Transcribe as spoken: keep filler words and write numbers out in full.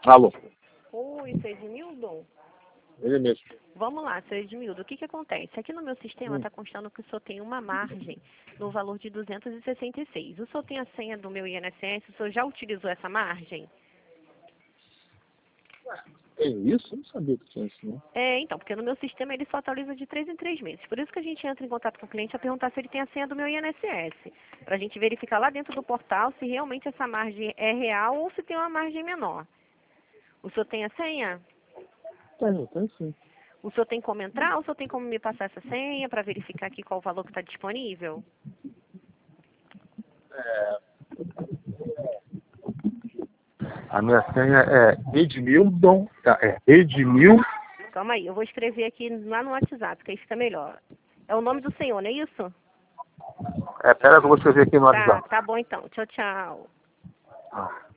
Alô? Oi, seu Edmildo? Ele mesmo. Vamos lá, seu Edmildo, o que que acontece? Aqui no meu sistema está constando que o senhor tem uma margem no valor de duzentos e sessenta e seis. O senhor tem a senha do meu I N S S? O senhor já utilizou essa margem? Tem isso? Eu não sabia que tinha isso, não. É, então, porque no meu sistema ele só atualiza de três em três meses. Por isso que a gente entra em contato com o cliente a perguntar se ele tem a senha do meu I N S S. Para a gente verificar lá dentro do portal se realmente essa margem é real ou se tem uma margem menor. O senhor tem a senha? Tem, tem sim. O senhor tem como entrar ou o senhor tem como me passar essa senha para verificar aqui qual o valor que está disponível? É... A minha senha é Edmildon, tá? É Edmil. Calma aí, eu vou escrever aqui lá no WhatsApp, que aí fica melhor. É o nome do senhor, não é isso? É, pera que eu vou escrever aqui no Tá, WhatsApp. tá bom então. Tchau, tchau. Ah.